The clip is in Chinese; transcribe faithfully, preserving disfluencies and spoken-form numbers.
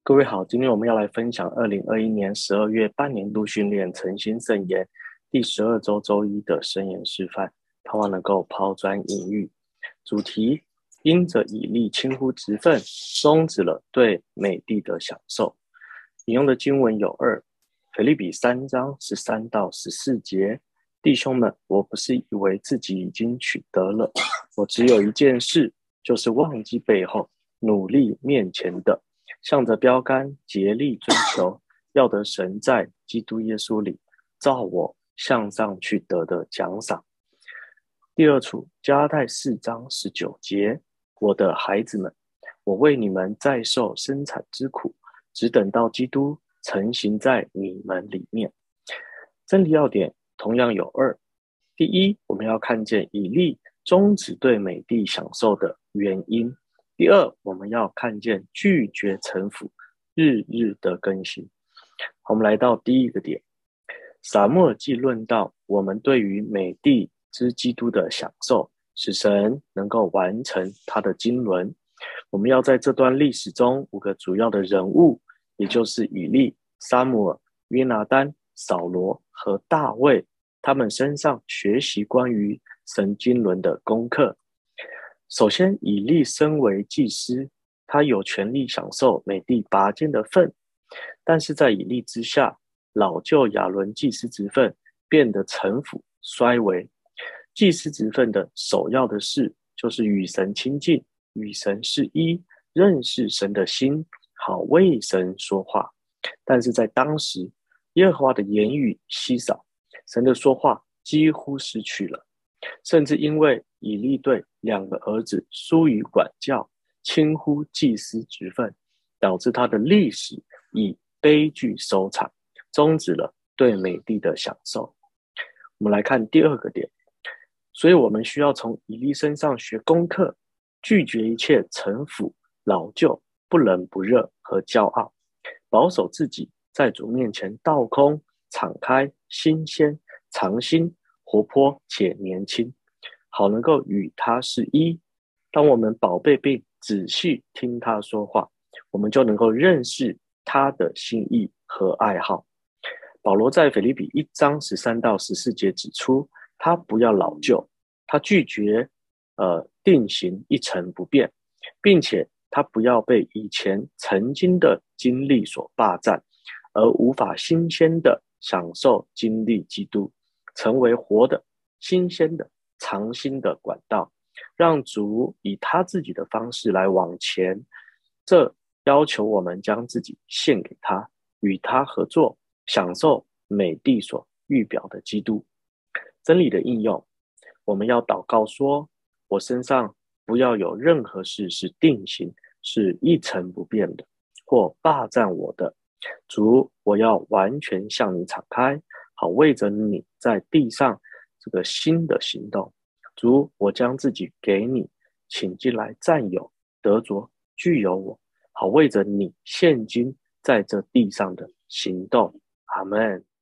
各位好，今天我们要来分享二零二一年十二月半年度训练诚心圣言第十二周周一的圣言示范，盼望能够抛砖引玉。主题：因着以利轻忽职分，终止了对美地的享受。引用的经文有二，腓立比三章十三到十四节。弟兄们，我不是以为自己已经取得了，我只有一件事，就是忘记背后，努力面前的，向着标杆竭力追求，要得神在基督耶稣里照我向上去得的奖赏。第二处，加拉太四章十九节，我的孩子们，我为你们再受生产之苦，只等到基督成行在你们里面。真理要点同样有二。第一，我们要看见以利终止对美地享受的原因。第二，我们要看见拒绝臣服，日日的更新。我们来到第一个点，撒母耳记论到我们对于美地之基督的享受，使神能够完成他的经纶。我们要在这段历史中五个主要的人物，也就是以利、撒母耳、约拿单、扫罗和大卫，他们身上学习关于神经纶的功课。首先，以利身为祭司，他有权利享受美地拔尖的份，但是在以利之下，老旧亚伦祭司职分变得陈腐衰微。祭司职分的首要的事，就是与神亲近，与神是一，认识神的心，好为神说话。但是在当时，耶和华的言语稀少，神的说话几乎失去了。甚至因为以利对两个儿子疏于管教，轻忽祭司职分，导致他的历史以悲剧收场，终止了对美地的享受。我们来看第二个点，所以我们需要从以利身上学功课，拒绝一切陈腐、老旧、不冷不热和骄傲，保守自己在主面前倒空、敞开、新鲜、常新、活泼且年轻，好能够与他是一。当我们宝贝并仔细听他说话，我们就能够认识他的心意和爱好。保罗在腓立比一章十三到十四节指出，他不要老旧，他拒绝呃定型一成不变，并且他不要被以前曾经的经历所霸占，而无法新鲜的享受经历基督，成为活的、新鲜的、常新的管道，让主以他自己的方式来往前。这要求我们将自己献给他，与他合作，享受美地所预表的基督。真理的应用，我们要祷告说，我身上不要有任何事是定型，是一成不变的，或霸占我的。主，我要完全向你敞开，好为着你在地上这个新的行动。主，我将自己给你，请进来占有、得着、具有我，好为着你现今在这地上的行动。阿们。